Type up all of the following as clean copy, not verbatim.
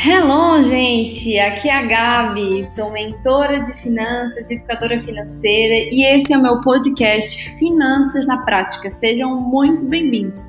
Hello, gente! Aqui é a Gabi, sou mentora de finanças, educadora financeira e esse é o meu podcast Finanças na Prática. Sejam muito bem-vindos!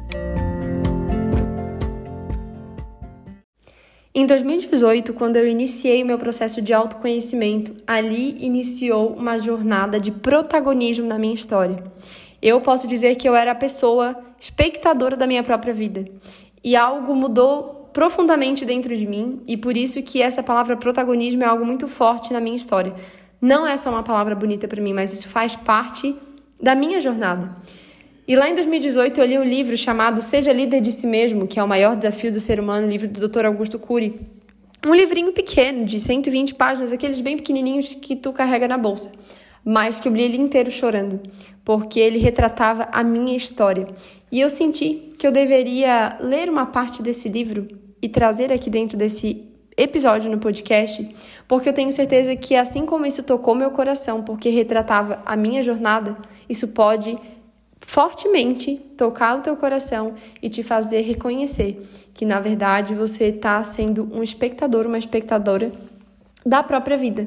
Em 2018, quando eu iniciei o meu processo de autoconhecimento, ali iniciou uma jornada de protagonismo na minha história. Eu posso dizer que eu era a pessoa espectadora da minha própria vida e algo mudou profundamente dentro de mim e por isso que essa palavra protagonismo é algo muito forte na minha história. Não é só uma palavra bonita para mim, mas isso faz parte da minha jornada. E lá em 2018 eu li um livro chamado Seja Líder de Si Mesmo, que é o maior desafio do ser humano, livro do Dr. Augusto Cury. Um livrinho pequeno, de 120 páginas, aqueles bem pequenininhos que tu carrega na bolsa. Mas que eu li ele inteiro chorando, porque ele retratava a minha história. E eu senti que eu deveria ler uma parte desse livro e trazer aqui dentro desse episódio no podcast, porque eu tenho certeza que assim como isso tocou meu coração, porque retratava a minha jornada, isso pode fortemente tocar o teu coração e te fazer reconhecer que, na verdade, você está sendo um espectador, uma espectadora da própria vida.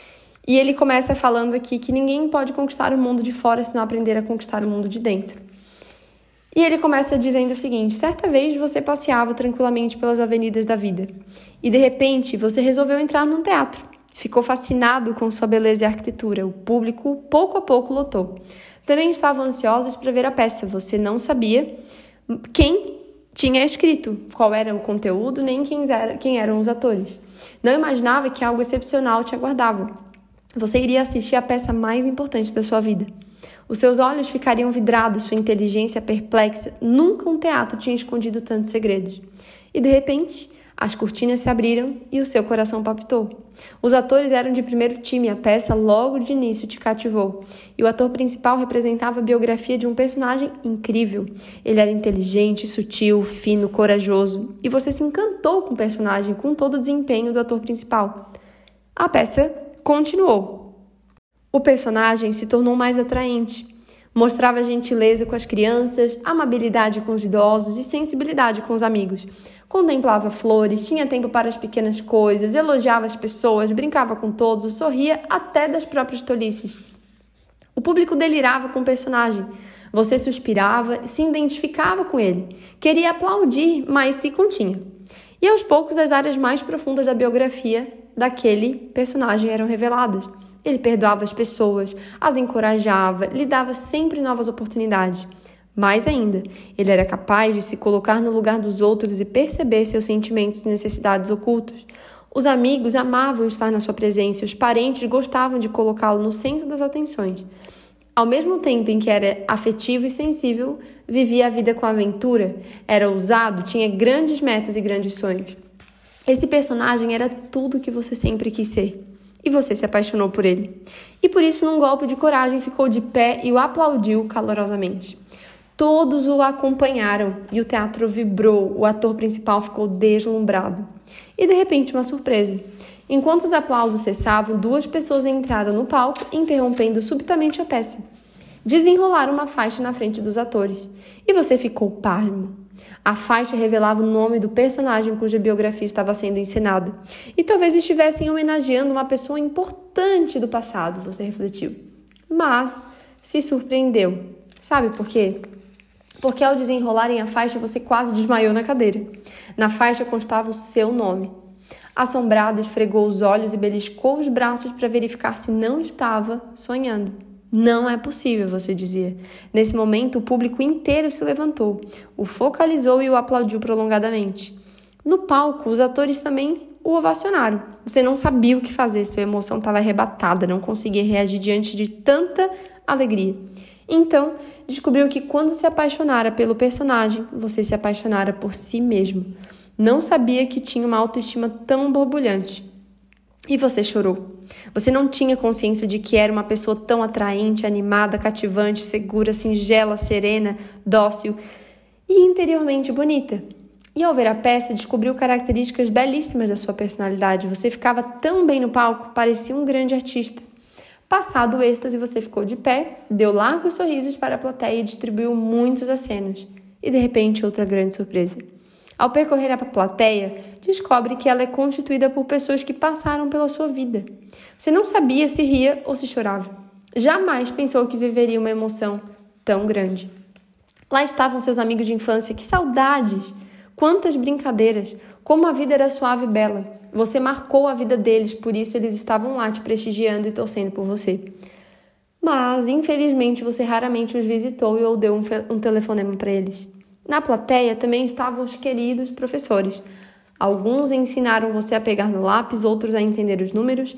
E ele começa falando aqui que ninguém pode conquistar o mundo de fora se não aprender a conquistar o mundo de dentro. E ele começa dizendo o seguinte: certa vez você passeava tranquilamente pelas avenidas da vida e, de repente, você resolveu entrar num teatro. Ficou fascinado com sua beleza e arquitetura. O público, pouco a pouco, lotou. Também estavam ansiosos para ver a peça. Você não sabia quem tinha escrito, qual era o conteúdo, nem quem eram os atores. Não imaginava que algo excepcional te aguardava. Você iria assistir a peça mais importante da sua vida. Os seus olhos ficariam vidrados, sua inteligência perplexa. Nunca um teatro tinha escondido tantos segredos. E, de repente, as cortinas se abriram e o seu coração palpitou. Os atores eram de primeiro time, a peça logo de início te cativou. E o ator principal representava a biografia de um personagem incrível. Ele era inteligente, sutil, fino, corajoso. E você se encantou com o personagem, com todo o desempenho do ator principal. A peça continuou. O personagem se tornou mais atraente. Mostrava gentileza com as crianças, amabilidade com os idosos e sensibilidade com os amigos. Contemplava flores, tinha tempo para as pequenas coisas, elogiava as pessoas, brincava com todos, sorria até das próprias tolices. O público delirava com o personagem. Você suspirava e se identificava com ele. Queria aplaudir, mas se continha. E aos poucos as áreas mais profundas da biografia daquele personagem eram reveladas. Ele perdoava as pessoas, as encorajava, lhe dava sempre novas oportunidades. Mais ainda, ele era capaz de se colocar no lugar dos outros e perceber seus sentimentos e necessidades ocultos. Os amigos amavam estar na sua presença, os parentes gostavam de colocá-lo no centro das atenções. Ao mesmo tempo em que era afetivo e sensível, vivia a vida com aventura, era ousado, tinha grandes metas e grandes sonhos. Esse personagem era tudo o que você sempre quis ser. E você se apaixonou por ele. E por isso, num golpe de coragem, ficou de pé e o aplaudiu calorosamente. Todos o acompanharam e o teatro vibrou. O ator principal ficou deslumbrado. E, de repente, uma surpresa. Enquanto os aplausos cessavam, 2 pessoas entraram no palco, interrompendo subitamente a peça. Desenrolaram uma faixa na frente dos atores. E você ficou pasmo. A faixa revelava o nome do personagem cuja biografia estava sendo encenada. E talvez estivessem homenageando uma pessoa importante do passado, você refletiu. Mas se surpreendeu. Sabe por quê? Porque ao desenrolarem a faixa, você quase desmaiou na cadeira. Na faixa constava o seu nome. Assombrado, esfregou os olhos e beliscou os braços para verificar se não estava sonhando. Não é possível, você dizia. Nesse momento, o público inteiro se levantou, o focalizou e o aplaudiu prolongadamente. No palco, os atores também o ovacionaram. Você não sabia o que fazer, sua emoção estava arrebatada, não conseguia reagir diante de tanta alegria. Então, descobriu que quando se apaixonara pelo personagem, você se apaixonara por si mesmo. Não sabia que tinha uma autoestima tão borbulhante. E você chorou. Você não tinha consciência de que era uma pessoa tão atraente, animada, cativante, segura, singela, serena, dócil e interiormente bonita. E ao ver a peça, descobriu características belíssimas da sua personalidade. Você ficava tão bem no palco, parecia um grande artista. Passado o êxtase, você ficou de pé, deu largos sorrisos para a plateia e distribuiu muitos acenos. E de repente, outra grande surpresa. Ao percorrer a plateia, descobre que ela é constituída por pessoas que passaram pela sua vida. Você não sabia se ria ou se chorava. Jamais pensou que viveria uma emoção tão grande. Lá estavam seus amigos de infância. Que saudades! Quantas brincadeiras! Como a vida era suave e bela. Você marcou a vida deles, por isso eles estavam lá te prestigiando e torcendo por você. Mas, infelizmente, você raramente os visitou ou deu um telefonema para eles. Na plateia também estavam os queridos professores. Alguns ensinaram você a pegar no lápis, outros a entender os números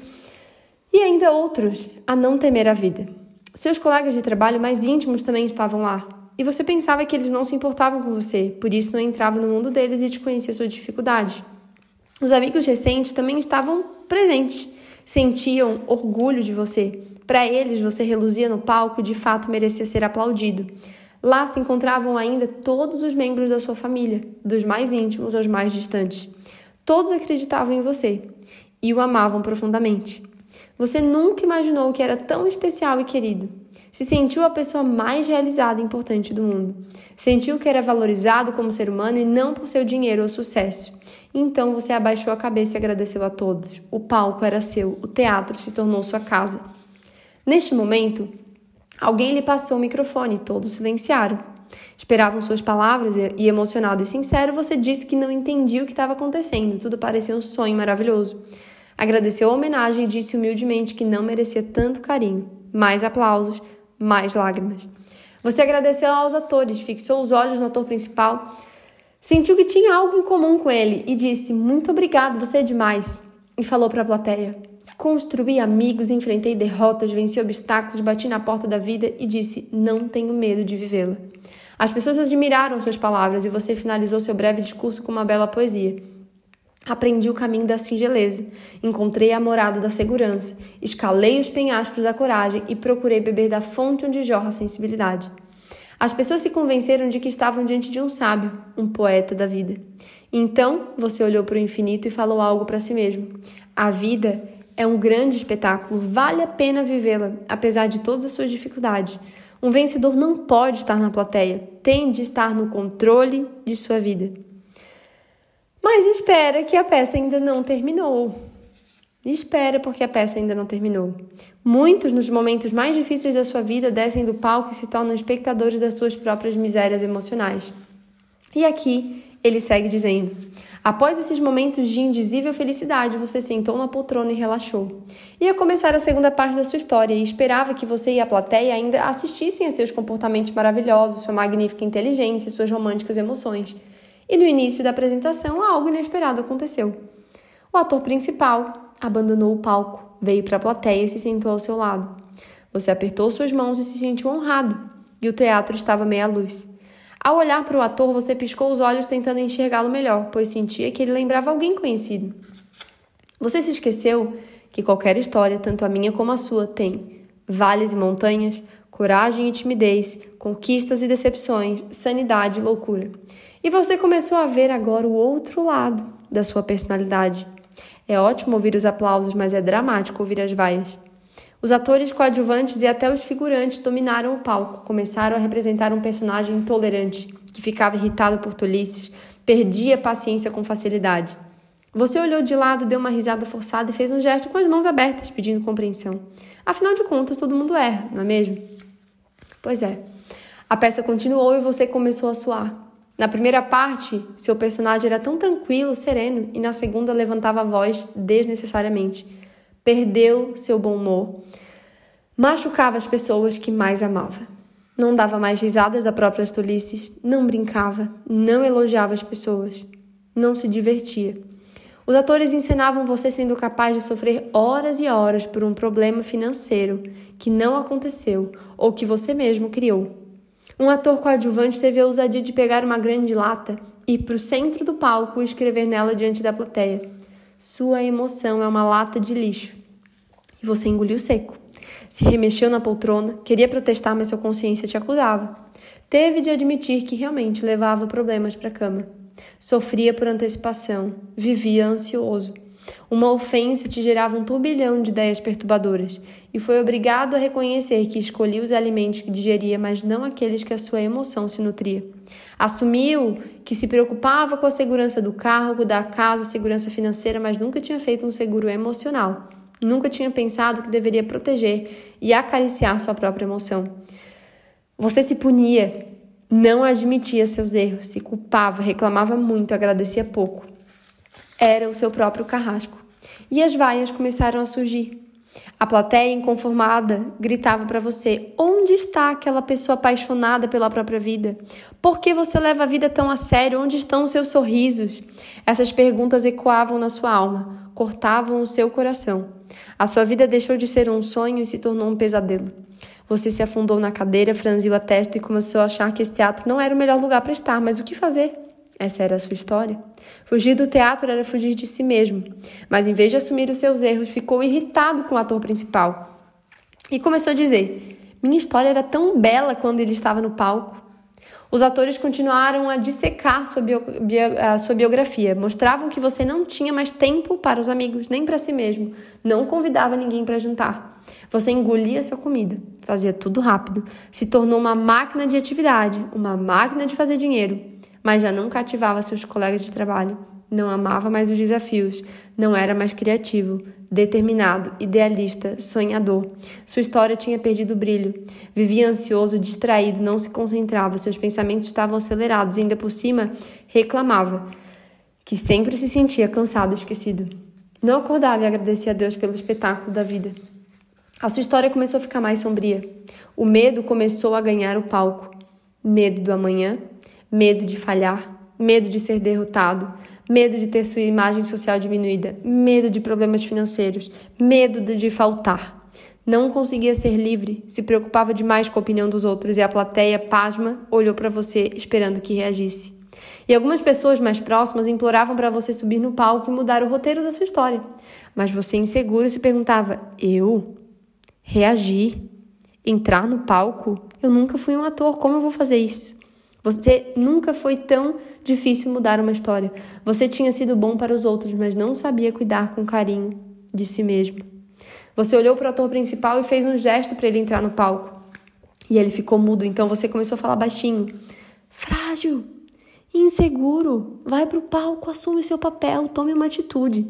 e ainda outros a não temer a vida. Seus colegas de trabalho mais íntimos também estavam lá. E você pensava que eles não se importavam com você, por isso não entrava no mundo deles e te conhecia suas dificuldades. Os amigos recentes também estavam presentes, sentiam orgulho de você. Para eles, você reluzia no palco e de fato merecia ser aplaudido. Lá se encontravam ainda todos os membros da sua família, dos mais íntimos aos mais distantes. Todos acreditavam em você e o amavam profundamente. Você nunca imaginou que era tão especial e querido. Se sentiu a pessoa mais realizada e importante do mundo. Sentiu que era valorizado como ser humano e não por seu dinheiro ou sucesso. Então você abaixou a cabeça e agradeceu a todos. O palco era seu, o teatro se tornou sua casa. Neste momento, alguém lhe passou o microfone e todos silenciaram. Esperavam suas palavras e, emocionado e sincero, você disse que não entendia o que estava acontecendo. Tudo parecia um sonho maravilhoso. Agradeceu a homenagem e disse humildemente que não merecia tanto carinho. Mais aplausos, mais lágrimas. Você agradeceu aos atores, fixou os olhos no ator principal, sentiu que tinha algo em comum com ele e disse: muito obrigado, você é demais. E falou para a plateia: construí amigos, enfrentei derrotas, venci obstáculos, bati na porta da vida e disse: não tenho medo de vivê-la. As pessoas admiraram suas palavras e você finalizou seu breve discurso com uma bela poesia. Aprendi o caminho da singeleza, encontrei a morada da segurança, escalei os penhascos da coragem e procurei beber da fonte onde jorra a sensibilidade. As pessoas se convenceram de que estavam diante de um sábio, um poeta da vida. Então, você olhou para o infinito e falou algo para si mesmo. A vida é um grande espetáculo, vale a pena vivê-la, apesar de todas as suas dificuldades. Um vencedor não pode estar na plateia, tem de estar no controle de sua vida. Mas espera que a peça ainda não terminou. Espera porque a peça ainda não terminou. Muitos, nos momentos mais difíceis da sua vida, descem do palco e se tornam espectadores das suas próprias misérias emocionais. E aqui ele segue dizendo: após esses momentos de indizível felicidade, você sentou na poltrona e relaxou. Ia começar a segunda parte da sua história e esperava que você e a plateia ainda assistissem a seus comportamentos maravilhosos, sua magnífica inteligência, suas românticas emoções. E no início da apresentação, algo inesperado aconteceu. O ator principal abandonou o palco, veio para a plateia e se sentou ao seu lado. Você apertou suas mãos e se sentiu honrado, e o teatro estava meia luz. Ao olhar para o ator, você piscou os olhos tentando enxergá-lo melhor, pois sentia que ele lembrava alguém conhecido. Você se esqueceu que qualquer história, tanto a minha como a sua, tem vales e montanhas, coragem e timidez, conquistas e decepções, sanidade e loucura. E você começou a ver agora o outro lado da sua personalidade. É ótimo ouvir os aplausos, mas é dramático ouvir as vaias. Os atores coadjuvantes e até os figurantes dominaram o palco, começaram a representar um personagem intolerante, que ficava irritado por tolices, perdia a paciência com facilidade. Você olhou de lado, deu uma risada forçada e fez um gesto com as mãos abertas, pedindo compreensão. Afinal de contas, todo mundo erra, não é mesmo? Pois é. A peça continuou e você começou a suar. Na primeira parte, seu personagem era tão tranquilo, sereno, e na segunda levantava a voz desnecessariamente. Perdeu seu bom humor. Machucava as pessoas que mais amava. Não dava mais risadas das próprias tolices, não brincava, não elogiava as pessoas, não se divertia. Os atores encenavam você sendo capaz de sofrer horas e horas por um problema financeiro que não aconteceu ou que você mesmo criou. Um ator coadjuvante teve a ousadia de pegar uma grande lata e ir para o centro do palco e escrever nela diante da plateia: sua emoção é uma lata de lixo. E você engoliu seco. Se remexeu na poltrona, queria protestar, mas sua consciência te acusava. Teve de admitir que realmente levava problemas para a cama. Sofria por antecipação, vivia ansioso. Uma ofensa te gerava um turbilhão de ideias perturbadoras e foi obrigado a reconhecer que escolhia os alimentos que digeria, mas não aqueles que a sua emoção se nutria. Assumiu que se preocupava com a segurança do carro, da casa, segurança financeira, mas nunca tinha feito um seguro emocional. Nunca tinha pensado que deveria proteger e acariciar sua própria emoção. Você se punia, não admitia seus erros, se culpava, reclamava muito, agradecia pouco. Era o seu próprio carrasco. E as vaias começaram a surgir. A plateia, inconformada, gritava para você: onde está aquela pessoa apaixonada pela própria vida? Por que você leva a vida tão a sério? Onde estão os seus sorrisos? Essas perguntas ecoavam na sua alma, cortavam o seu coração. A sua vida deixou de ser um sonho e se tornou um pesadelo. Você se afundou na cadeira, franziu a testa e começou a achar que esse teatro não era o melhor lugar para estar, mas o que fazer? Essa era a sua história. Fugir do teatro era fugir de si mesmo. Mas em vez de assumir os seus erros, ficou irritado com o ator principal. E começou a dizer: minha história era tão bela quando ele estava no palco. Os atores continuaram a dissecar a sua biografia. Mostravam que você não tinha mais tempo para os amigos, nem para si mesmo. Não convidava ninguém para jantar. Você engolia sua comida. Fazia tudo rápido. Se tornou uma máquina de atividade, uma máquina de fazer dinheiro. Mas já não cativava seus colegas de trabalho, não amava mais os desafios, não era mais criativo, determinado, idealista, sonhador. Sua história tinha perdido o brilho. Vivia ansioso, distraído, não se concentrava, seus pensamentos estavam acelerados e ainda por cima reclamava, que sempre se sentia cansado e esquecido. Não acordava e agradecia a Deus pelo espetáculo da vida. A sua história começou a ficar mais sombria. O medo começou a ganhar o palco. Medo do amanhã, medo de falhar, medo de ser derrotado, medo de ter sua imagem social diminuída, medo de problemas financeiros, medo de faltar. Não conseguia ser livre, se preocupava demais com a opinião dos outros e a plateia, pasma, olhou para você esperando que reagisse. E algumas pessoas mais próximas imploravam para você subir no palco e mudar o roteiro da sua história. Mas você, inseguro, se perguntava: eu? Reagir? Entrar no palco? Eu nunca fui um ator, como eu vou fazer isso? Você nunca foi tão difícil mudar uma história. Você tinha sido bom para os outros, mas não sabia cuidar com carinho de si mesmo. Você olhou para o ator principal e fez um gesto para ele entrar no palco. E ele ficou mudo, então você começou a falar baixinho. Frágil, inseguro, vai para o palco, assume o seu papel, tome uma atitude.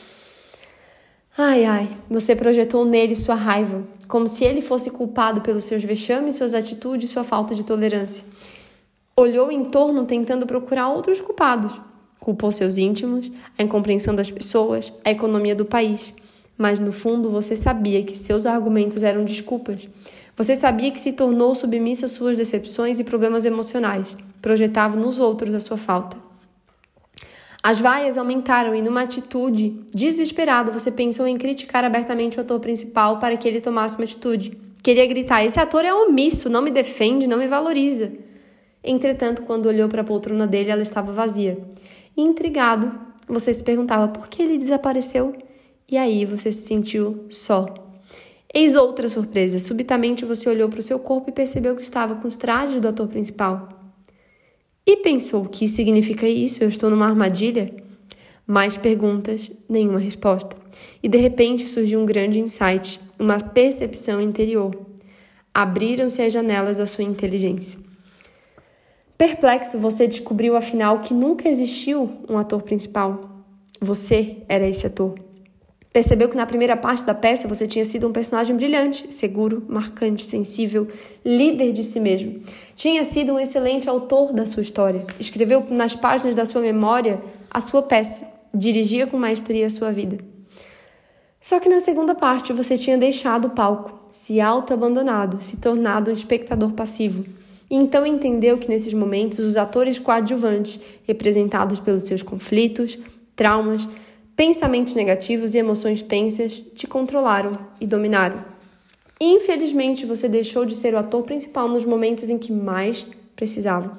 Ai, você projetou nele sua raiva, como se ele fosse culpado pelos seus vexames, suas atitudes, sua falta de tolerância. Olhou em torno tentando procurar outros culpados. Culpou seus íntimos, a incompreensão das pessoas, a economia do país. Mas no fundo você sabia que seus argumentos eram desculpas. Você sabia que se tornou submisso às suas decepções e problemas emocionais. Projetava nos outros a sua falta. As vaias aumentaram e numa atitude desesperada você pensou em criticar abertamente o ator principal para que ele tomasse uma atitude. Queria gritar: esse ator é omisso, não me defende, não me valoriza. Entretanto, quando olhou para a poltrona dele, ela estava vazia. E, intrigado, você se perguntava por que ele desapareceu. E aí você se sentiu só. Eis outra surpresa. Subitamente você olhou para o seu corpo e percebeu que estava com os trajes do ator principal. E pensou: o que significa isso? Eu estou numa armadilha? Mais perguntas, nenhuma resposta. E de repente surgiu um grande insight, uma percepção interior. Abriram-se as janelas da sua inteligência. Perplexo, você descobriu afinal que nunca existiu um ator principal. Você era esse ator. Percebeu que na primeira parte da peça você tinha sido um personagem brilhante, seguro, marcante, sensível, líder de si mesmo. Tinha sido um excelente autor da sua história. Escreveu nas páginas da sua memória a sua peça. Dirigia com maestria a sua vida. Só que na segunda parte você tinha deixado o palco, se auto-abandonado, se tornado um espectador passivo. E então entendeu que nesses momentos os atores coadjuvantes, representados pelos seus conflitos, traumas, pensamentos negativos e emoções tensas, te controlaram e dominaram. Infelizmente, você deixou de ser o ator principal nos momentos em que mais precisava.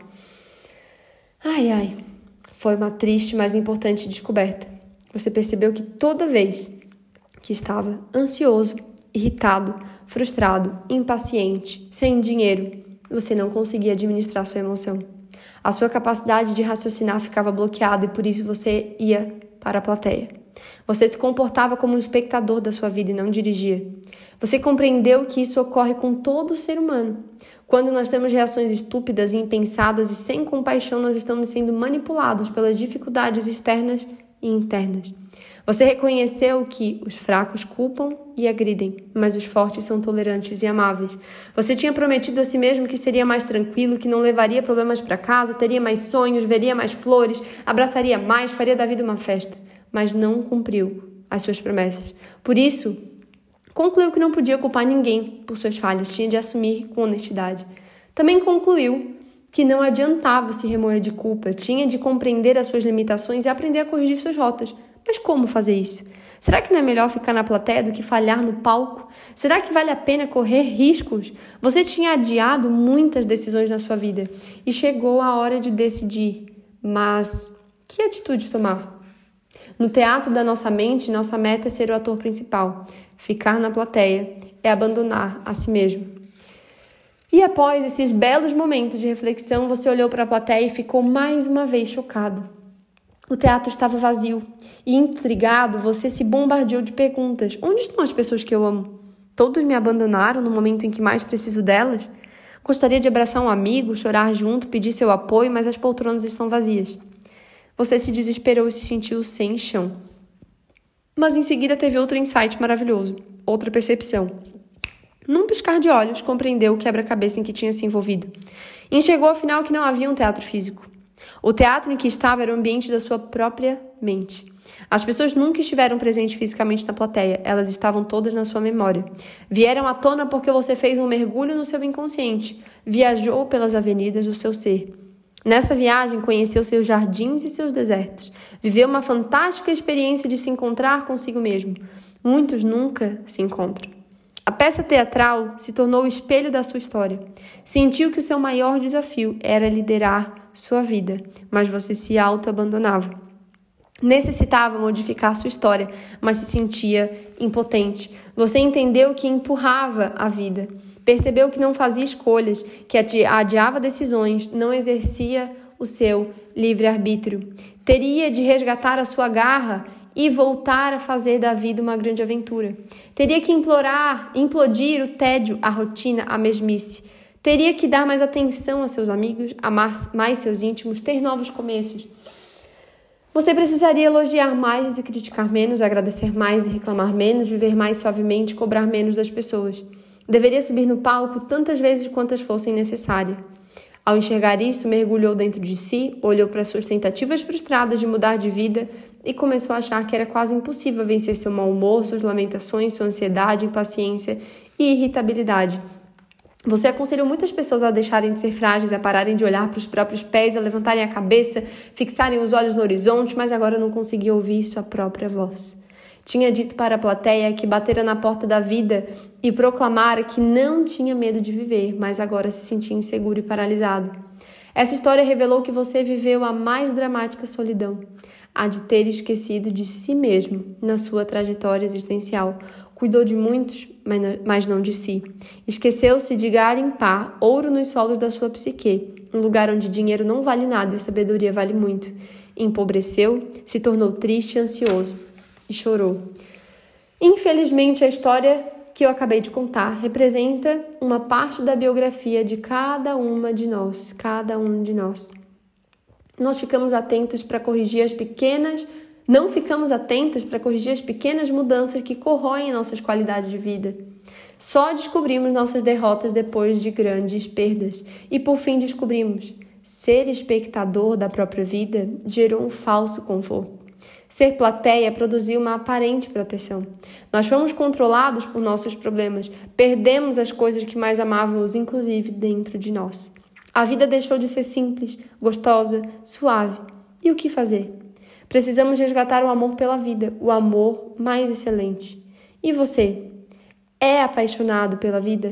Foi uma triste, mas importante descoberta. Você percebeu que toda vez que estava ansioso, irritado, frustrado, impaciente, sem dinheiro, você não conseguia administrar sua emoção. A sua capacidade de raciocinar ficava bloqueada e por isso você ia para a plateia. Você se comportava como um espectador da sua vida e não dirigia. Você compreendeu que isso ocorre com todo ser humano. Quando nós temos reações estúpidas e impensadas e sem compaixão, nós estamos sendo manipulados pelas dificuldades externas e internas. Você reconheceu que os fracos culpam e agridem, mas os fortes são tolerantes e amáveis. Você tinha prometido a si mesmo que seria mais tranquilo, que não levaria problemas para casa, teria mais sonhos, veria mais flores, abraçaria mais, faria da vida uma festa, mas não cumpriu as suas promessas. Por isso, concluiu que não podia culpar ninguém por suas falhas, tinha de assumir com honestidade. Também concluiu que não adiantava se remoer de culpa, tinha de compreender as suas limitações e aprender a corrigir suas rotas. Mas como fazer isso? Será que não é melhor ficar na plateia do que falhar no palco? Será que vale a pena correr riscos? Você tinha adiado muitas decisões na sua vida e chegou a hora de decidir. Mas que atitude tomar? No teatro da nossa mente, nossa meta é ser o ator principal. Ficar na plateia é abandonar a si mesmo. E após esses belos momentos de reflexão, você olhou para a plateia e ficou mais uma vez chocado. O teatro estava vazio e, intrigado, você se bombardeou de perguntas. Onde estão as pessoas que eu amo? Todos me abandonaram no momento em que mais preciso delas? Gostaria de abraçar um amigo, chorar junto, pedir seu apoio, mas as poltronas estão vazias. Você se desesperou e se sentiu sem chão. Mas em seguida teve outro insight maravilhoso, outra percepção. Num piscar de olhos, compreendeu o quebra-cabeça em que tinha se envolvido. Enxergou afinal que não havia um teatro físico. O teatro em que estava era o ambiente da sua própria mente. As pessoas nunca estiveram presentes fisicamente na plateia, elas estavam todas na sua memória. Vieram à tona porque você fez um mergulho no seu inconsciente, viajou pelas avenidas do seu ser. Nessa viagem, conheceu seus jardins e seus desertos, viveu uma fantástica experiência de se encontrar consigo mesmo. Muitos nunca se encontram. A peça teatral se tornou o espelho da sua história. Sentiu que o seu maior desafio era liderar sua vida, mas você se auto-abandonava. Necessitava modificar sua história, mas se sentia impotente. Você entendeu que empurrava a vida. Percebeu que não fazia escolhas, que adiava decisões, não exercia o seu livre-arbítrio. Teria de resgatar a sua garra e voltar a fazer da vida uma grande aventura. Teria que implodir o tédio, a rotina, a mesmice. Teria que dar mais atenção a seus amigos, amar mais seus íntimos, ter novos começos. Você precisaria elogiar mais e criticar menos, agradecer mais e reclamar menos, viver mais suavemente e cobrar menos das pessoas. Deveria subir no palco tantas vezes quantas fossem necessárias. Ao enxergar isso, mergulhou dentro de si, olhou para suas tentativas frustradas de mudar de vida e começou a achar que era quase impossível vencer seu mau humor, suas lamentações, sua ansiedade, impaciência e irritabilidade. Você aconselhou muitas pessoas a deixarem de ser frágeis, a pararem de olhar para os próprios pés, a levantarem a cabeça, fixarem os olhos no horizonte, mas agora não conseguia ouvir sua própria voz. Tinha dito para a plateia que batera na porta da vida e proclamara que não tinha medo de viver, mas agora se sentia inseguro e paralisado. Essa história revelou que você viveu a mais dramática solidão, a de ter esquecido de si mesmo na sua trajetória existencial. Cuidou de muitos, mas não de si. Esqueceu-se de garimpar ouro nos solos da sua psique, um lugar onde dinheiro não vale nada e sabedoria vale muito. Empobreceu, se tornou triste e ansioso. E chorou. Infelizmente, a história que eu acabei de contar representa uma parte da biografia de cada uma de nós, cada um de nós. Nós ficamos atentos para corrigir as pequenas, não ficamos atentos para corrigir as pequenas mudanças que corroem nossas qualidades de vida. Só descobrimos nossas derrotas depois de grandes perdas. E por fim descobrimos, ser espectador da própria vida gerou um falso conforto. Ser plateia produziu uma aparente proteção. Nós fomos controlados por nossos problemas, perdemos as coisas que mais amávamos, inclusive dentro de nós. A vida deixou de ser simples, gostosa, suave. E o que fazer? Precisamos resgatar o amor pela vida, o amor mais excelente. E você? É apaixonado pela vida?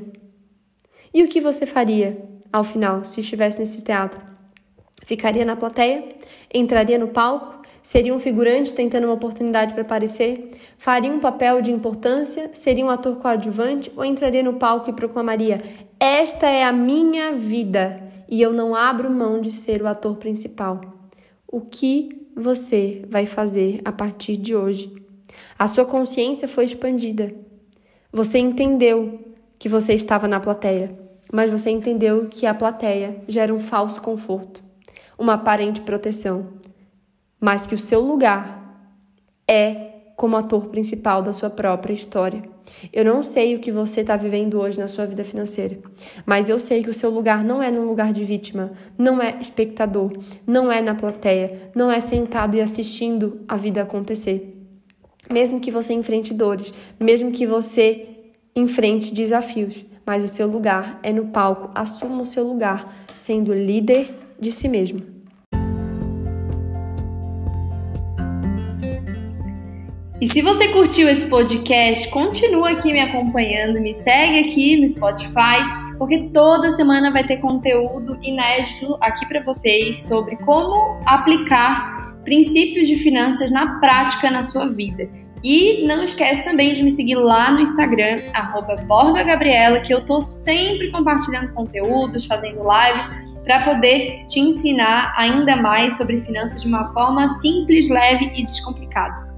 E o que você faria, ao final, se estivesse nesse teatro? Ficaria na plateia? Entraria no palco? Seria um figurante tentando uma oportunidade para aparecer? Faria um papel de importância? Seria um ator coadjuvante? Ou entraria no palco e proclamaria: esta é a minha vida e eu não abro mão de ser o ator principal? O que você vai fazer a partir de hoje? A sua consciência foi expandida. Você entendeu que você estava na plateia, mas você entendeu que a plateia gera um falso conforto, uma aparente proteção, mas que o seu lugar é como ator principal da sua própria história. Eu não sei o que você está vivendo hoje na sua vida financeira, mas eu sei que o seu lugar não é num lugar de vítima, não é espectador, não é na plateia, não é sentado e assistindo a vida acontecer. Mesmo que você enfrente dores, mesmo que você enfrente desafios, mas o seu lugar é no palco. Assuma o seu lugar, sendo líder de si mesmo. E se você curtiu esse podcast, continua aqui me acompanhando, me segue aqui no Spotify, porque toda semana vai ter conteúdo inédito aqui para vocês sobre como aplicar princípios de finanças na prática na sua vida. E não esquece também de me seguir lá no Instagram, @BorbaGabriela, que eu tô sempre compartilhando conteúdos, fazendo lives, para poder te ensinar ainda mais sobre finanças de uma forma simples, leve e descomplicada.